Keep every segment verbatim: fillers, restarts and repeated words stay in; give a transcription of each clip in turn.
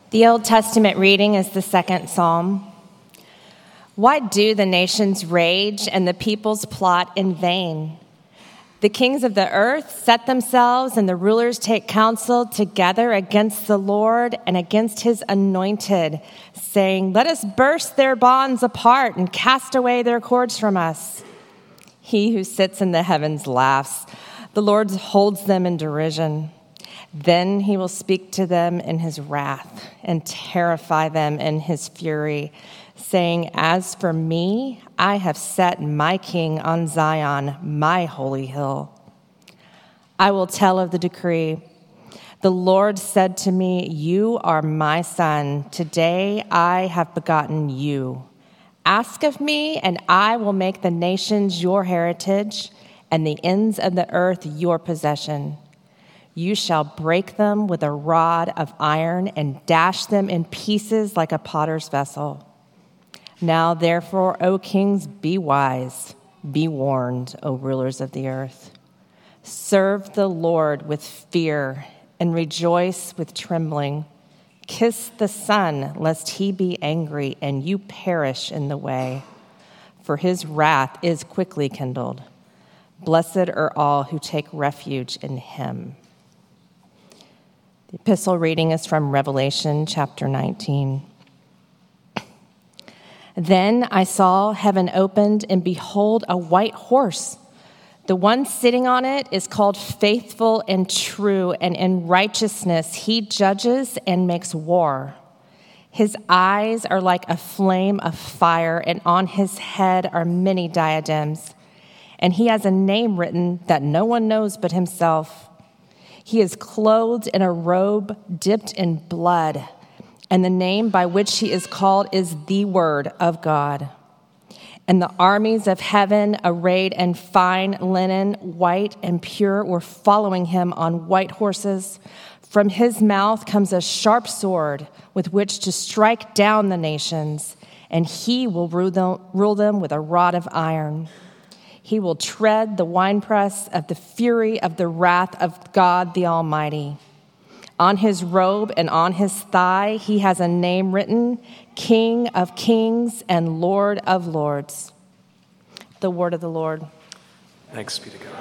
The Old Testament reading is the second psalm. Why do the nations rage and the peoples plot in vain? The kings of the earth set themselves and the rulers take counsel together against the Lord and against his anointed, saying, "Let us burst their bonds apart and cast away their cords from us." He who sits in the heavens laughs. The Lord holds them in derision. Then he will speak to them in his wrath and terrify them in his fury, saying, "As for me, I have set my king on Zion, my holy hill. I will tell of the decree. The Lord said to me, 'You are my son. Today I have begotten you. Ask of me, and I will make the nations your heritage and the ends of the earth your possession. You shall break them with a rod of iron and dash them in pieces like a potter's vessel.' Now, therefore, O kings, be wise. Be warned, O rulers of the earth. Serve the Lord with fear and rejoice with trembling. Kiss the Son, lest he be angry and you perish in the way, for his wrath is quickly kindled. Blessed are all who take refuge in him." The epistle reading is from Revelation chapter nineteen. Then I saw heaven opened, and behold, a white horse. The one sitting on it is called Faithful and True, and in righteousness he judges and makes war. His eyes are like a flame of fire, and on his head are many diadems. And he has a name written that no one knows but himself. He is clothed in a robe dipped in blood, and the name by which he is called is the Word of God. And the armies of heaven, arrayed in fine linen, white and pure, were following him on white horses. From his mouth comes a sharp sword with which to strike down the nations, and he will rule them, rule them with a rod of iron. He will tread the winepress of the fury of the wrath of God the Almighty. On his robe and on his thigh he has a name written, King of Kings and Lord of Lords. The word of the Lord. Thanks be to God.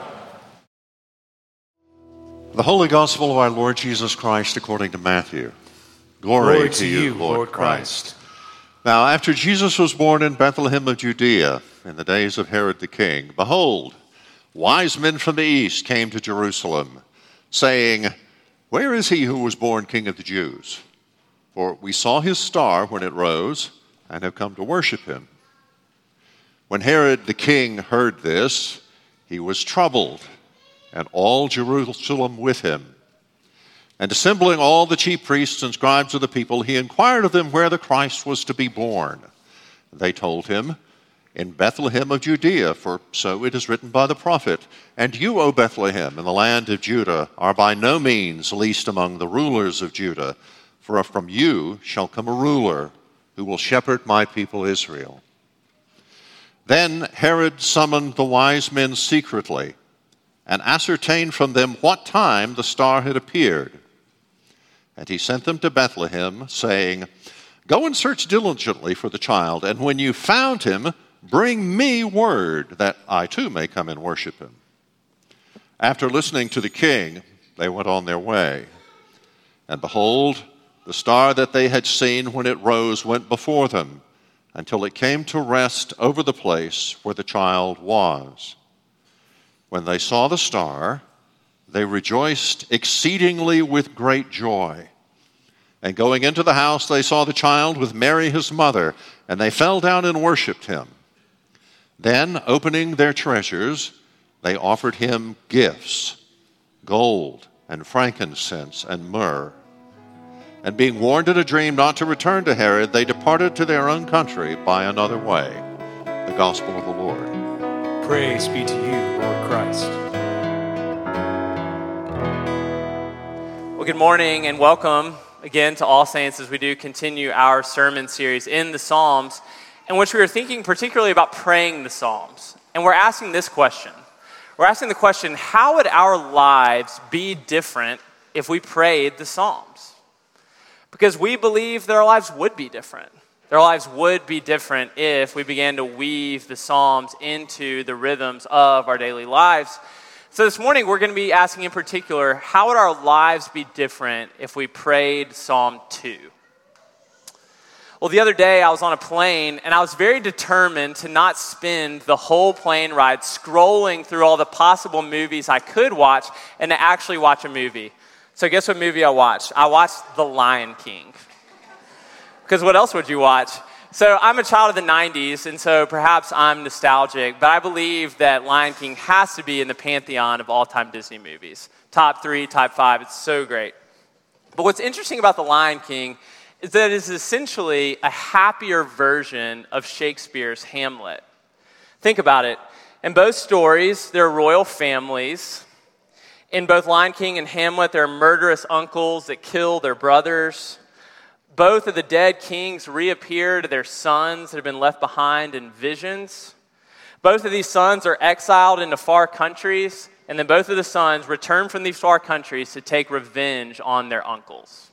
The Holy Gospel of our Lord Jesus Christ according to Matthew. Glory, Glory to, to you, you, Lord, Lord Christ. Christ. Now, after Jesus was born in Bethlehem of Judea, in the days of Herod the king, behold, wise men from the east came to Jerusalem, saying, "Where is he who was born King of the Jews? For we saw his star when it rose, and have come to worship him." When Herod the king heard this, he was troubled, and all Jerusalem with him. And assembling all the chief priests and scribes of the people, he inquired of them where the Christ was to be born. They told him, "In Bethlehem of Judea, for so it is written by the prophet, 'And you, O Bethlehem, in the land of Judah, are by no means least among the rulers of Judah, for from you shall come a ruler who will shepherd my people Israel.' Then Herod summoned the wise men secretly and ascertained from them what time the star had appeared. And he sent them to Bethlehem, saying, 'Go and search diligently for the child, and when you found him, bring me word that I too may come and worship him.' After listening to the king, they went on their way. And behold, the star that they had seen when it rose went before them, until it came to rest over the place where the child was. When they saw the star, they rejoiced exceedingly with great joy. And going into the house, they saw the child with Mary his mother, and they fell down and worshipped him. Then, opening their treasures, they offered him gifts, gold and frankincense and myrrh. And being warned in a dream not to return to Herod, they departed to their own country by another way. The Gospel of the Lord. Praise be to you, Lord Christ. Well, good morning and welcome again to All Saints as we do continue our sermon series in the Psalms, in which we are thinking particularly about praying the Psalms. And we're asking this question. We're asking the question, how would our lives be different if we prayed the Psalms? because we believe that our lives would be different. Their lives would be different if we began to weave the Psalms into the rhythms of our daily lives. So this morning, we're going to be asking in particular, how would our lives be different if we prayed Psalm two? Well, the other day, I was on a plane, and I was very determined to not spend the whole plane ride scrolling through all the possible movies I could watch and to actually watch a movie. So guess what movie I watched? I watched The Lion King. Because what else would you watch? So I'm a child of the nineties, and so perhaps I'm nostalgic, but I believe that Lion King has to be in the pantheon of all-time Disney movies. Top three, top five, it's so great. But what's interesting about The Lion King is that it is essentially a happier version of Shakespeare's Hamlet. Think about it. In both stories, there are royal families. In both Lion King and Hamlet, there are murderous uncles that kill their brothers. Both of the dead kings reappear to their sons that have been left behind in visions. Both of these sons are exiled into far countries, and then both of the sons return from these far countries to take revenge on their uncles.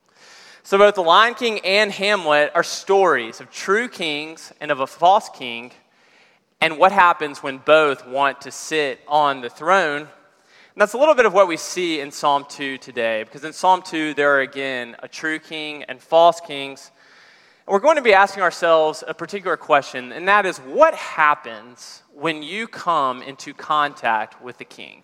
So both The Lion King and Hamlet are stories of true kings and of a false king, and what happens when both want to sit on the throne. And that's a little bit of what we see in Psalm two today, because in Psalm two, there are again a true king and false kings. And we're going to be asking ourselves a particular question, and that is, what happens when you come into contact with the king?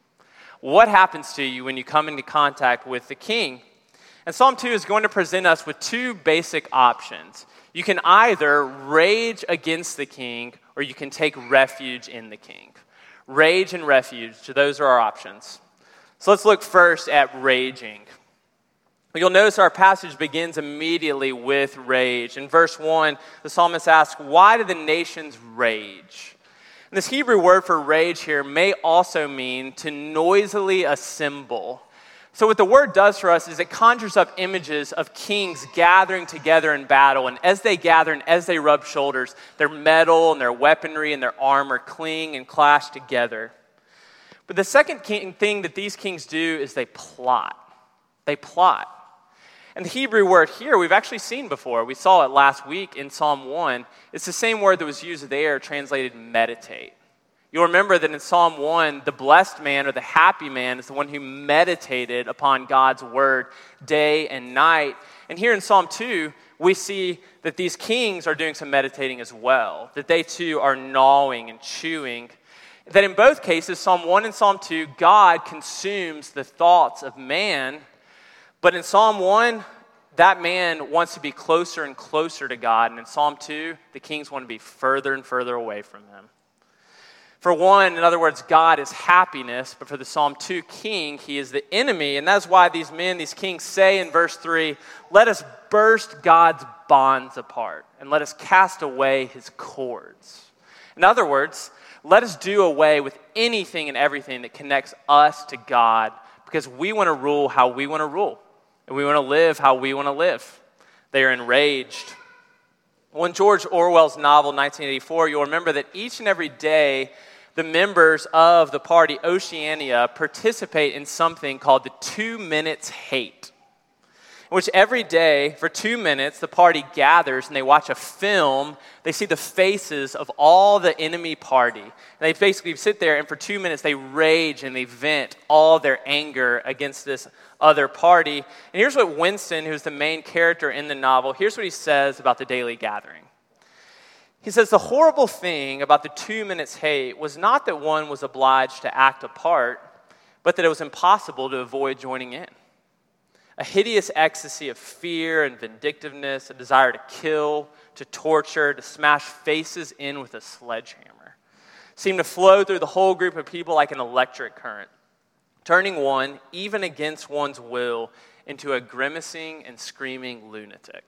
What happens to you when you come into contact with the king? And Psalm two is going to present us with two basic options. You can either rage against the king, or you can take refuge in the king. Rage and refuge, so those are our options. So let's look first at raging. You'll notice our passage begins immediately with rage. In verse one, the psalmist asks, why do the nations rage? And this Hebrew word for rage here may also mean to noisily assemble. So what the word does for us is it conjures up images of kings gathering together in battle. And as they gather and as they rub shoulders, their metal and their weaponry and their armor cling and clash together. But the second thing that these kings do is they plot. They plot. And the Hebrew word here we've actually seen before. We saw it last week in Psalm one. It's the same word that was used there, translated meditate. You'll remember that in Psalm one, the blessed man or the happy man is the one who meditated upon God's word day and night. And here in Psalm two, we see that these kings are doing some meditating as well, that they too are gnawing and chewing. That in both cases, Psalm one and Psalm two, God consumes the thoughts of man. But in Psalm one, that man wants to be closer and closer to God. And in Psalm two, the kings want to be further and further away from him. For one, in other words, God is happiness, but for the Psalm two king, he is the enemy. And that's why these men, these kings say in verse three, let us burst God's bonds apart and let us cast away his cords. In other words, let us do away with anything and everything that connects us to God, because we want to rule how we want to rule, and we want to live how we want to live. They are enraged. Well, in George Orwell's novel, nineteen eighty-four, you'll remember that each and every day, the members of the party Oceania participate in something called the Two Minutes Hate, in which every day, for two minutes, the party gathers and they watch a film. They see the faces of all the enemy party. And they basically sit there, and for two minutes, they rage and they vent all their anger against this other party. And here's what Winston, who's the main character in the novel, here's what he says about the daily gathering. He says, the horrible thing about the two minutes hate was not that one was obliged to act a part, but that it was impossible to avoid joining in. A hideous ecstasy of fear and vindictiveness, a desire to kill, to torture, to smash faces in with a sledgehammer, seemed to flow through the whole group of people like an electric current, turning one, even against one's will, into a grimacing and screaming lunatic.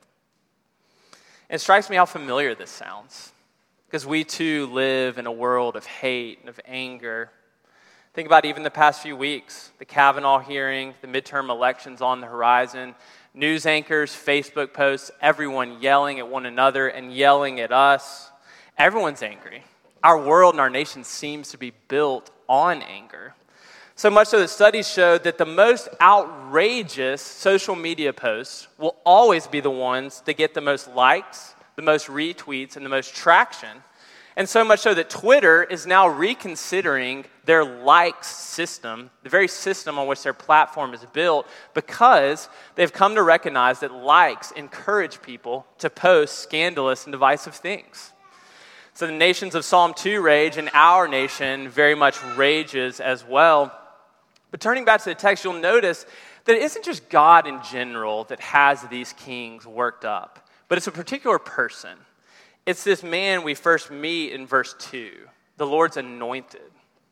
And it strikes me how familiar this sounds, because we too live in a world of hate and of anger. Think about even the past few weeks, the Kavanaugh hearing, the midterm elections on the horizon, news anchors, Facebook posts, everyone yelling at one another and yelling at us. Everyone's angry. Our world and our nation seems to be built on anger. So much so that studies showed that the most outrageous social media posts will always be the ones that get the most likes, the most retweets, and the most traction. And so much so that Twitter is now reconsidering their likes system, the very system on which their platform is built, because they've come to recognize that likes encourage people to post scandalous and divisive things. So the nations of Psalm two rage, and our nation very much rages as well. But turning back to the text, you'll notice that it isn't just God in general that has these kings worked up, but it's a particular person. It's this man we first meet in verse two, the Lord's anointed.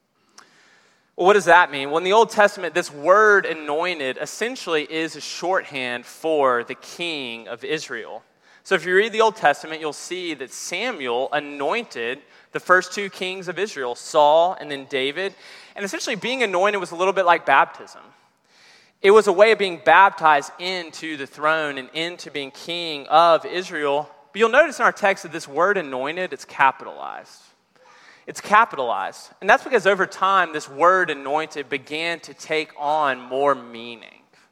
Well, what does that mean? Well, in the Old Testament, this word anointed essentially is a shorthand for the king of Israel. So if you read the Old Testament, you'll see that Samuel anointed the first two kings of Israel, Saul and then David. And essentially being anointed was a little bit like baptism. It was a way of being baptized into the throne and into being king of Israel. But you'll notice in our text that this word anointed, it's capitalized. It's capitalized. And that's because over time, this word anointed began to take on more meaning.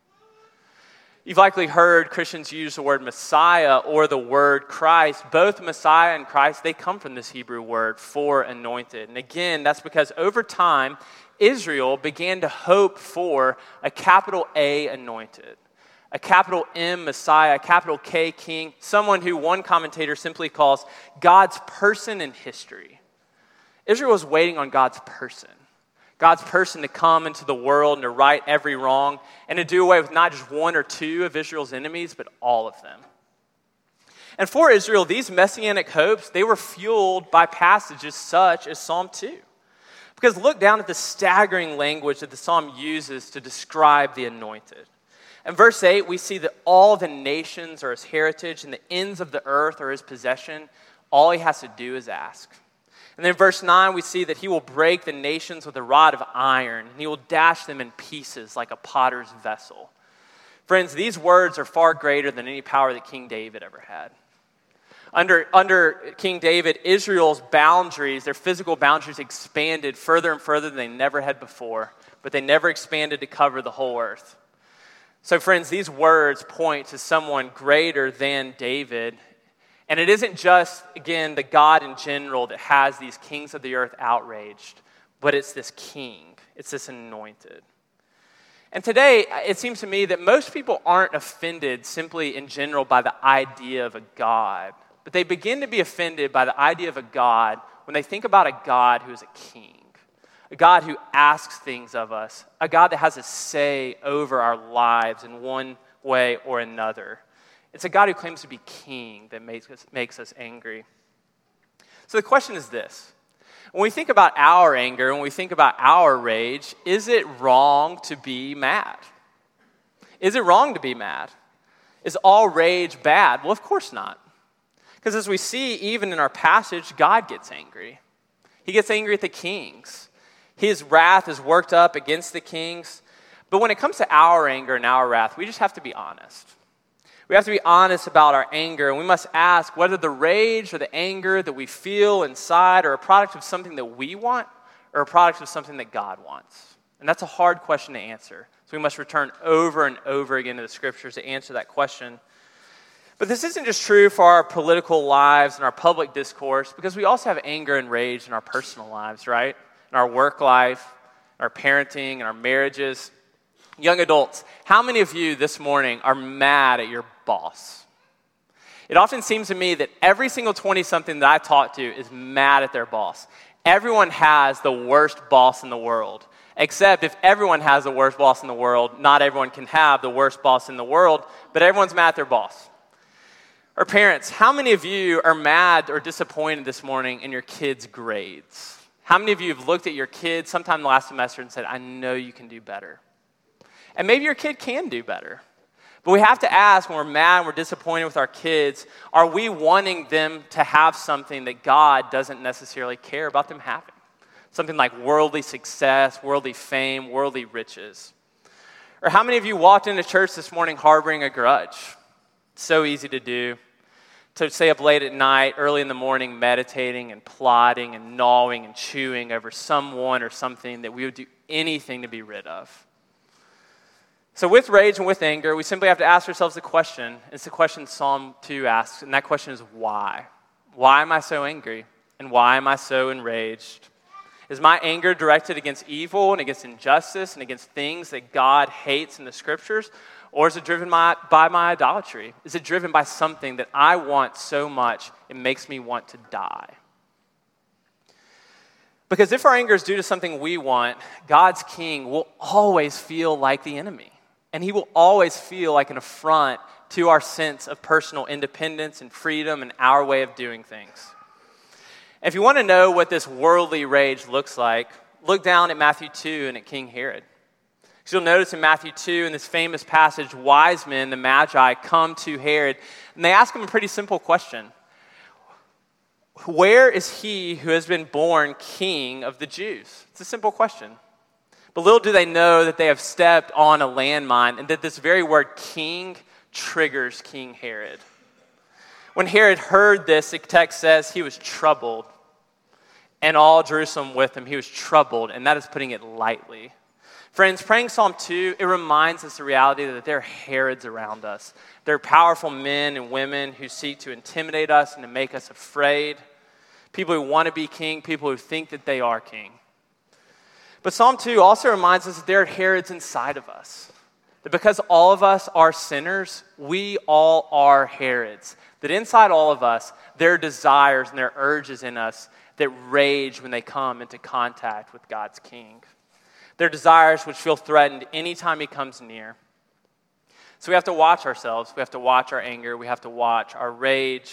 You've likely heard Christians use the word Messiah or the word Christ. Both Messiah and Christ, they come from this Hebrew word for anointed. And again, that's because over time, Israel began to hope for a capital A anointed, a capital M Messiah, a capital K king, someone who one commentator simply calls God's person in history. Israel was waiting on God's person. God's person to come into the world and to right every wrong and to do away with not just one or two of Israel's enemies, but all of them. And for Israel, these messianic hopes, they were fueled by passages such as Psalm two. Because look down at the staggering language that the psalm uses to describe the anointed. In verse eight, we see that all the nations are his heritage and the ends of the earth are his possession. All he has to do is ask. And then in verse nine, we see that he will break the nations with a rod of iron, and he will dash them in pieces like a potter's vessel. Friends, these words are far greater than any power that King David ever had. Under, under King David, Israel's boundaries, their physical boundaries expanded further and further than they never had before, but they never expanded to cover the whole earth. So friends, these words point to someone greater than David. And it isn't just, again, the God in general that has these kings of the earth outraged, but it's this king. It's this anointed. And today, it seems to me that most people aren't offended simply in general by the idea of a God, but they begin to be offended by the idea of a God when they think about a God who is a king, a God who asks things of us, a God that has a say over our lives in one way or another. It's a God who claims to be king that makes us, makes us angry. So the question is this. When we think about our anger, when we think about our rage, is it wrong to be mad? Is it wrong to be mad? Is all rage bad? Well, of course not. Because as we see even in our passage, God gets angry. He gets angry at the kings. His wrath is worked up against the kings. But when it comes to our anger and our wrath, we just have to be honest. We have to be honest about our anger, and we must ask whether the rage or the anger that we feel inside are a product of something that we want or a product of something that God wants. And that's a hard question to answer. So we must return over and over again to the scriptures to answer that question. But this isn't just true for our political lives and our public discourse, because we also have anger and rage in our personal lives, right? In our work life, in our parenting, in our marriages. Young adults, how many of you this morning are mad at your boss? It often seems to me that every single twenty-something that I talk to is mad at their boss. Everyone has the worst boss in the world. Except if everyone has the worst boss in the world, not everyone can have the worst boss in the world, but everyone's mad at their boss. Or parents, how many of you are mad or disappointed this morning in your kids' grades? How many of you have looked at your kids sometime last semester and said, I know you can do better? And maybe your kid can do better. But we have to ask when we're mad and we're disappointed with our kids, are we wanting them to have something that God doesn't necessarily care about them having? Something like worldly success, worldly fame, worldly riches. Or how many of you walked into church this morning harboring a grudge? So easy to do. To stay up late at night, early in the morning, meditating and plotting and gnawing and chewing over someone or something that we would do anything to be rid of. So with rage and with anger, we simply have to ask ourselves the question. It's the question Psalm two asks, and that question is why? Why am I so angry? And why am I so enraged? Is my anger directed against evil and against injustice and against things that God hates in the scriptures? Or is it driven by, by my idolatry? Is it driven by something that I want so much it makes me want to die? Because if our anger is due to something we want, God's king will always feel like the enemy. And he will always feel like an affront to our sense of personal independence and freedom and our way of doing things. If you want to know what this worldly rage looks like, look down at Matthew two and at King Herod. So you'll notice in Matthew two, in this famous passage, wise men, the Magi, come to Herod, and they ask him a pretty simple question. Where is he who has been born king of the Jews? It's a simple question. But little do they know that they have stepped on a landmine and that this very word king triggers King Herod. When Herod heard this, the text says he was troubled, and all Jerusalem with him. He was troubled, and that is putting it lightly. Friends, praying Psalm two, it reminds us the reality that there are Herods around us. There are powerful men and women who seek to intimidate us and to make us afraid. People who want to be king, people who think that they are king. But Psalm two also reminds us that there are Herods inside of us. That because all of us are sinners, we all are Herods. That inside all of us, there are desires and there are urges in us that rage when they come into contact with God's king. There are desires which feel threatened anytime he comes near. So we have to watch ourselves. We have to watch our anger. We have to watch our rage.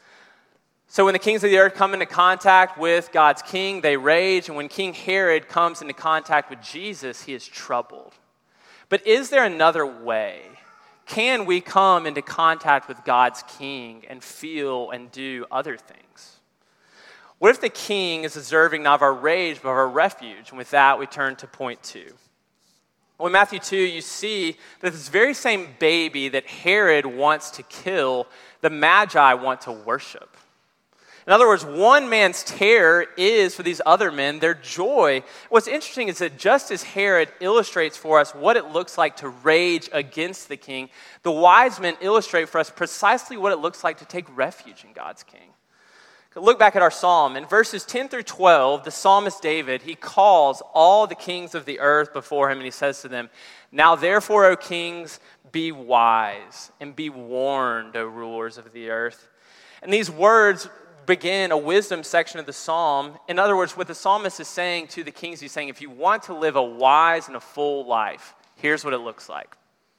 So when the kings of the earth come into contact with God's king, they rage. And when King Herod comes into contact with Jesus, he is troubled. But is there another way? Can we come into contact with God's king and feel and do other things? What if the king is deserving not of our rage, but of our refuge? And with that, we turn to point two. Well, in Matthew two, you see that this very same baby that Herod wants to kill, the Magi want to worship. In other words, one man's terror is, for these other men, their joy. What's interesting is that just as Herod illustrates for us what it looks like to rage against the king, the wise men illustrate for us precisely what it looks like to take refuge in God's king. Look back at our psalm. In verses ten through twelve, the psalmist David, he calls all the kings of the earth before him, and he says to them, "Now therefore, O kings, be wise, and be warned, O rulers of the earth." And these words begin a wisdom section of the psalm. In other words, what the psalmist is saying to the kings, he's saying, if you want to live a wise and a full life, here's what it looks like.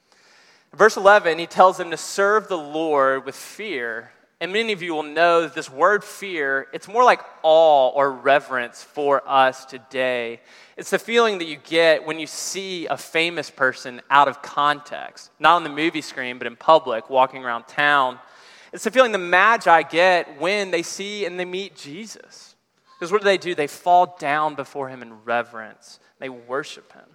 In verse eleven, he tells them to serve the Lord with fear. And many of you will know that this word fear, it's more like awe or reverence for us today. It's the feeling that you get when you see a famous person out of context, not on the movie screen, but in public, walking around town. It's the feeling the Magi get when they see and they meet Jesus. Because what do they do? They fall down before him in reverence. They worship him.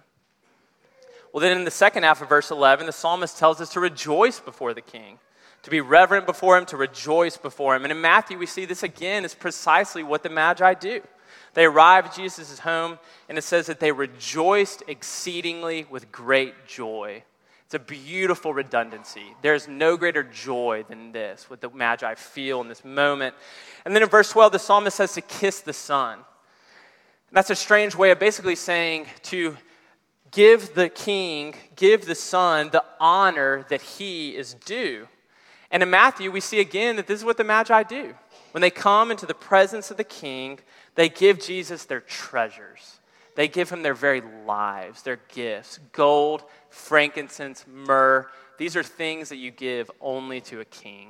Well, then in the second half of verse eleven, the psalmist tells us to rejoice before the king. To be reverent before him, to rejoice before him. And in Matthew, we see this again is precisely what the Magi do. They arrive at Jesus' home, and it says that they rejoiced exceedingly with great joy. It's a beautiful redundancy. There's no greater joy than this, what the Magi feel in this moment. And then in verse twelve, the psalmist says to kiss the Son. And that's a strange way of basically saying to give the king, give the Son the honor that he is due. And in Matthew, we see again that this is what the Magi do. When they come into the presence of the king, they give Jesus their treasures. They give him their very lives, their gifts, gold, frankincense, myrrh. These are things that you give only to a king.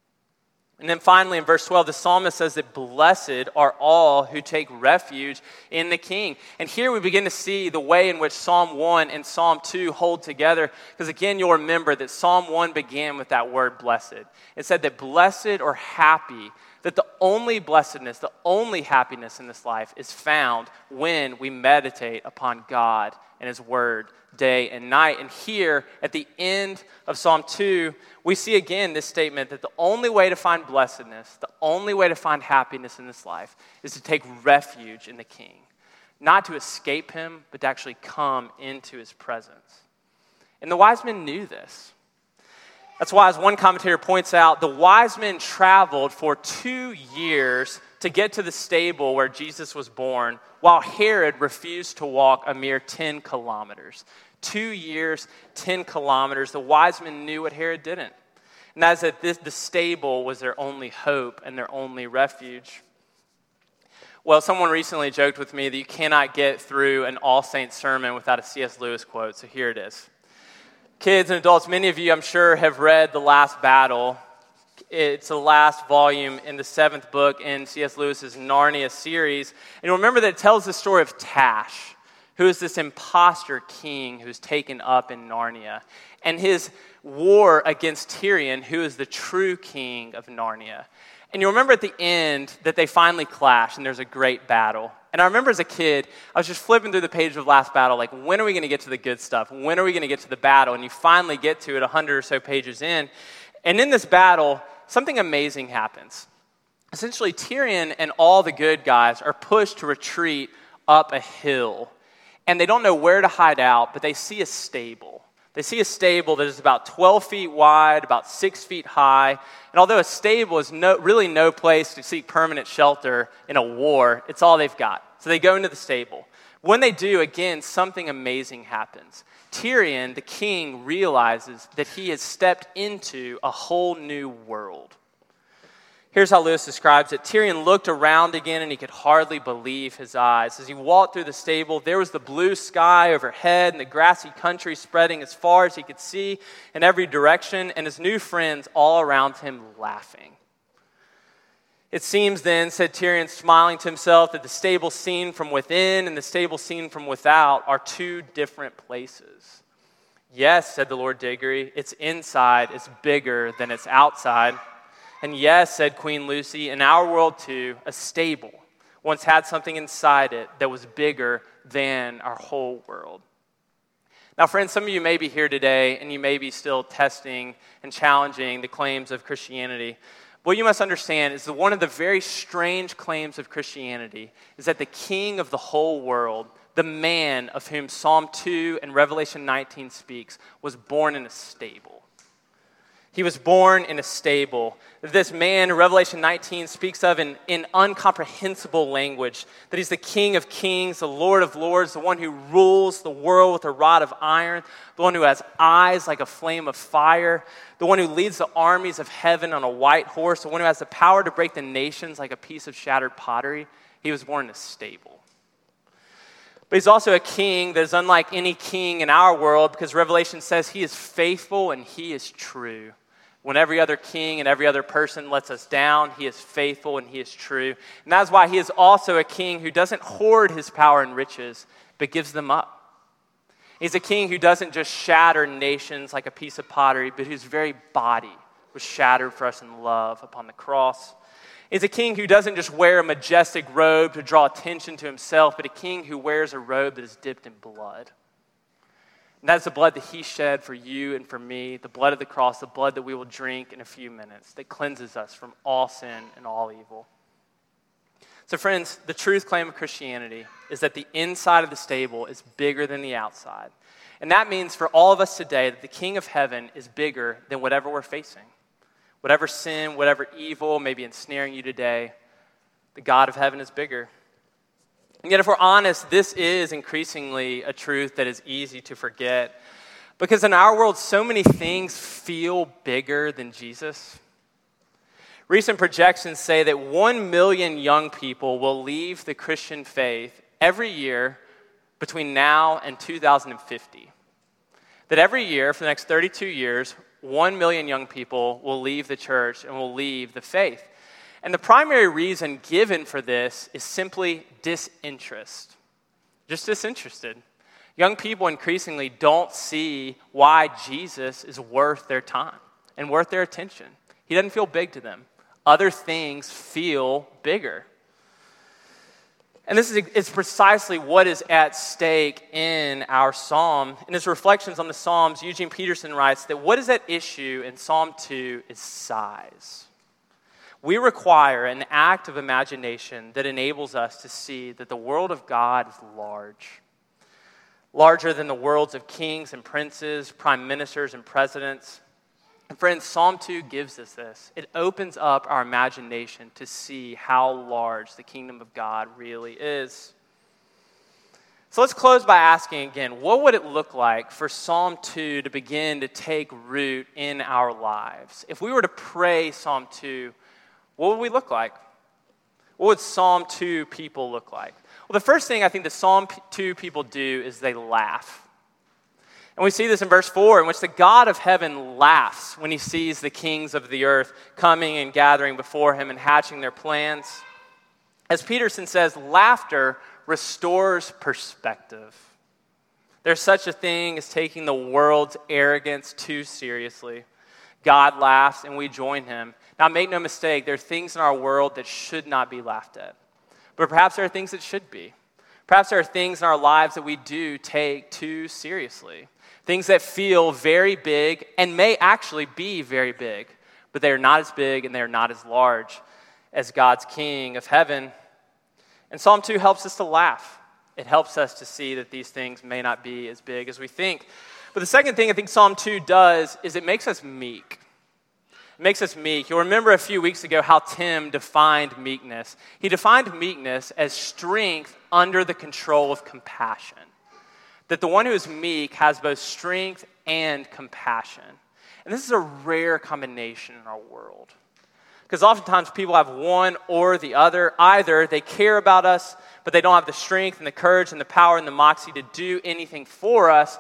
And then finally in verse twelve, the psalmist says that blessed are all who take refuge in the king. And here we begin to see the way in which Psalm one and Psalm two hold together. Because again, you'll remember that Psalm one began with that word blessed. It said that blessed or happy, that the only blessedness, the only happiness in this life is found when we meditate upon God and his word day and night. And here at the end of Psalm two, we see again this statement that the only way to find blessedness, the only way to find happiness in this life is to take refuge in the king. not to escape him, but to actually come into his presence. And the wise men knew this. That's why, as one commentator points out, the wise men traveled for two years to get to the stable where Jesus was born, while Herod refused to walk a mere ten kilometers. Two years, ten kilometers. The wise men knew what Herod didn't. And that is that this, the stable was their only hope and their only refuge. Well, someone recently joked with me that you cannot get through an All Saints sermon without a C S Lewis quote, so here it is. Kids and adults, many of you, I'm sure, have read The Last Battle. It's the last volume in the seventh book in C S Lewis's Narnia series. And you'll remember that it tells the story of Tash, who is this imposter king who's taken up in Narnia, and his war against Tirian, who is the true king of Narnia. And you remember at the end that they finally clash, and there's a great battle. And I remember as a kid, I was just flipping through the page of Last Battle, like, when are we going to get to the good stuff? When are we going to get to the battle? And you finally get to it a hundred or so pages in. And in this battle, something amazing happens. Essentially, Tirian and all the good guys are pushed to retreat up a hill. And they don't know where to hide out, but they see a stable. They see a stable that is about twelve feet wide, about six feet high. And although a stable is no, really no place to seek permanent shelter in a war, it's all they've got. So they go into the stable. When they do, again, something amazing happens. Tirian, the king, realizes that he has stepped into a whole new world. Here's how Lewis describes it. Tirian looked around again, and he could hardly believe his eyes. As he walked through the stable, there was the blue sky overhead and the grassy country spreading as far as he could see in every direction, and his new friends all around him laughing. It seems then, said Tirian, smiling to himself, that the stable seen from within and the stable seen from without are two different places. Yes, said the Lord Diggory, its inside is bigger than its outside. And yes, said Queen Lucy, in our world too, a stable once had something inside it that was bigger than our whole world. Now, friends, some of you may be here today and you may be still testing and challenging the claims of Christianity. What you must understand is that one of the very strange claims of Christianity is that the king of the whole world, the man of whom Psalm two and Revelation nineteen speaks, was born in a stable. He was born in a stable. This man, Revelation nineteen speaks of in, in incomprehensible language, that he's the King of kings, the Lord of lords, the one who rules the world with a rod of iron, the one who has eyes like a flame of fire, the one who leads the armies of heaven on a white horse, the one who has the power to break the nations like a piece of shattered pottery. He was born in a stable. But he's also a king that is unlike any king in our world, because Revelation says he is faithful and he is true. When every other king and every other person lets us down, he is faithful and he is true. And that's why he is also a king who doesn't hoard his power and riches, but gives them up. He's a king who doesn't just shatter nations like a piece of pottery, but whose very body was shattered for us in love upon the cross. He's a king who doesn't just wear a majestic robe to draw attention to himself, but a king who wears a robe that is dipped in blood. And that's the blood that he shed for you and for me, the blood of the cross, the blood that we will drink in a few minutes, that cleanses us from all sin and all evil. So friends, the truth claim of Christianity is that the inside of the stable is bigger than the outside. And that means for all of us today that the King of heaven is bigger than whatever we're facing. Whatever sin, whatever evil may be ensnaring you today, the God of heaven is bigger. And yet, if we're honest, this is increasingly a truth that is easy to forget. Because in our world, so many things feel bigger than Jesus. Recent projections say that one million young people will leave the Christian faith every year between now and two thousand fifty. That every year, for the next thirty-two years, one million young people will leave the church and will leave the faith. And the primary reason given for this is simply disinterest. Just disinterested. Young people increasingly don't see why Jesus is worth their time and worth their attention. He doesn't feel big to them. Other things feel bigger. And this is it's precisely what is at stake in our psalm. In his reflections on the Psalms, Eugene Peterson writes that what is at issue in Psalm two is size. We require an act of imagination that enables us to see that the world of God is large, larger than the worlds of kings and princes, prime ministers and presidents. And friends, Psalm two gives us this. It opens up our imagination to see how large the kingdom of God really is. So let's close by asking again, what would it look like for Psalm two to begin to take root in our lives? If we were to pray Psalm two, what would we look like? What would Psalm two people look like? Well, the first thing I think the Psalm two people do is they laugh. And we see this in verse four, in which the God of heaven laughs when he sees the kings of the earth coming and gathering before him and hatching their plans. As Peterson says, laughter restores perspective. There's such a thing as taking the world's arrogance too seriously. God laughs and we join him. Now, make no mistake, there are things in our world that should not be laughed at. But perhaps there are things that should be. Perhaps there are things in our lives that we do take too seriously. Things that feel very big and may actually be very big, but they are not as big and they are not as large as God's King of heaven. And Psalm two helps us to laugh. It helps us to see that these things may not be as big as we think. But the second thing I think Psalm two does is it makes us meek. It makes us meek. You'll remember a few weeks ago how Tim defined meekness. He defined meekness as strength under the control of compassion. That the one who is meek has both strength and compassion. And this is a rare combination in our world. Because oftentimes people have one or the other. Either they care about us, but they don't have the strength and the courage and the power and the moxie to do anything for us,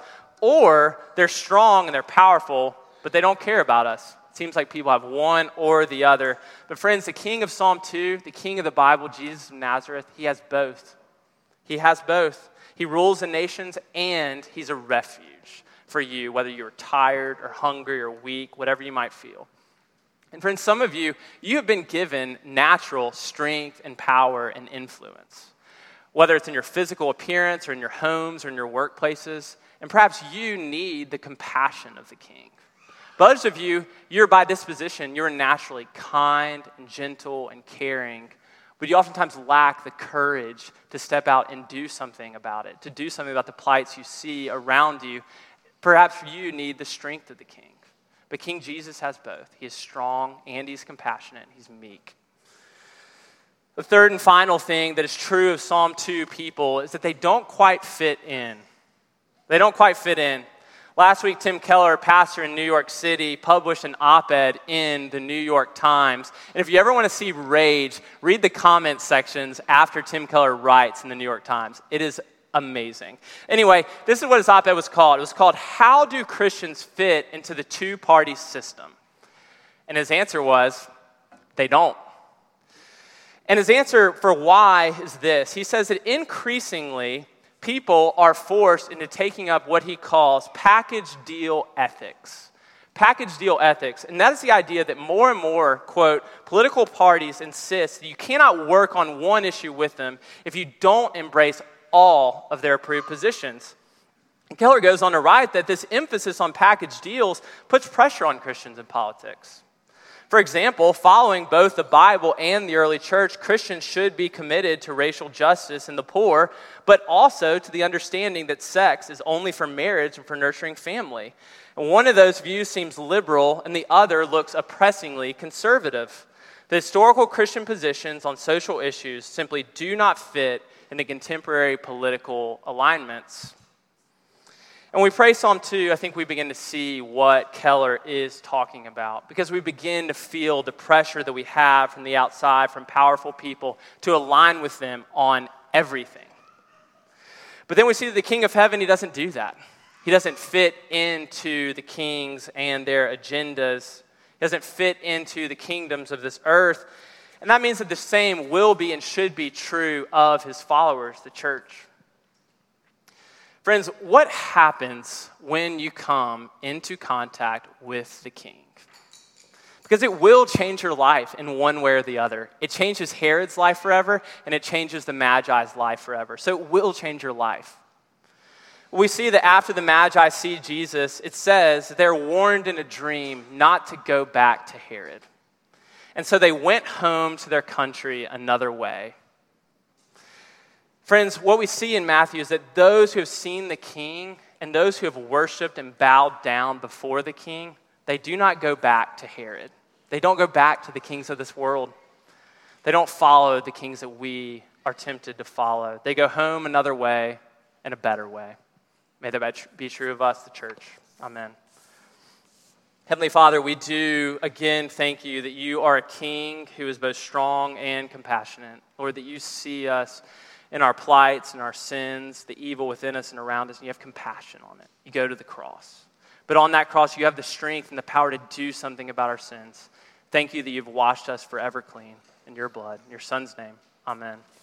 or they're strong and they're powerful, but they don't care about us. It seems like people have one or the other. But friends, the King of Psalm two, the King of the Bible, Jesus of Nazareth, he has both. He has both. He rules the nations and he's a refuge for you, whether you're tired or hungry or weak, whatever you might feel. And friends, some of you, you have been given natural strength and power and influence, whether it's in your physical appearance or in your homes or in your workplaces, and perhaps you need the compassion of the King. But others of you, you're by disposition, you're naturally kind and gentle and caring, but you oftentimes lack the courage to step out and do something about it, to do something about the plights you see around you. Perhaps you need the strength of the King. But King Jesus has both. He is strong and he's compassionate. He's meek. The third and final thing that is true of Psalm two people is that they don't quite fit in. They don't quite fit in. Last week, Tim Keller, pastor in New York City, published an op-ed in the New York Times. And if you ever want to see rage, read the comment sections after Tim Keller writes in the New York Times. It is amazing. Anyway, this is what his op-ed was called. It was called, "How Do Christians Fit into the Two-Party System?" And his answer was, they don't. And his answer for why is this. He says that increasingly, people are forced into taking up what he calls package deal ethics. Package deal ethics. And that is the idea that more and more, quote, political parties insist that you cannot work on one issue with them if you don't embrace all of their approved positions. And Keller goes on to write that this emphasis on package deals puts pressure on Christians in politics. For example, following both the Bible and the early church, Christians should be committed to racial justice and the poor, but also to the understanding that sex is only for marriage and for nurturing family. And one of those views seems liberal, and the other looks oppressingly conservative. The historical Christian positions on social issues simply do not fit in the contemporary political alignments. And we pray Psalm two, I think we begin to see what Keller is talking about, because we begin to feel the pressure that we have from the outside, from powerful people, to align with them on everything. But then we see that the King of Heaven, he doesn't do that. He doesn't fit into the kings and their agendas. He doesn't fit into the kingdoms of this earth. And that means that the same will be and should be true of his followers, the church. Friends, what happens when you come into contact with the King? Because it will change your life in one way or the other. It changes Herod's life forever, and it changes the Magi's life forever. So it will change your life. We see that after the Magi see Jesus, it says they're warned in a dream not to go back to Herod. And so they went home to their country another way. Friends, what we see in Matthew is that those who have seen the king and those who have worshiped and bowed down before the king, they do not go back to Herod. They don't go back to the kings of this world. They don't follow the kings that we are tempted to follow. They go home another way and a better way. May that be true of us, the church. Amen. Heavenly Father, we do again thank you that you are a king who is both strong and compassionate. Lord, that you see us in our plights and our sins, the evil within us and around us, and you have compassion on it. You go to the cross. But on that cross, you have the strength and the power to do something about our sins. Thank you that you've washed us forever clean in your blood. In your Son's name, amen.